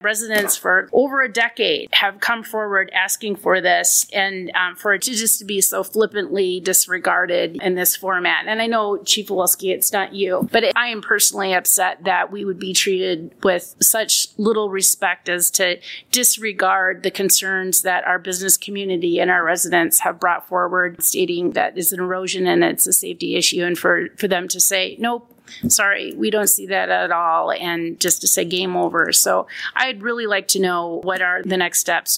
residents for over a decade have come forward asking for this, and for it to just be so flippantly disregarded in this format. And I know, Chief Wolski, it's not you, but I am personally upset that we would be treated with such little respect as to disregard the concerns that our business community and our residents have brought forward, stating that it's an erosion and it's a safety issue, and for them to say, nope, sorry, we don't see that at all, and just to say game over. So I'd really like to know what are the next steps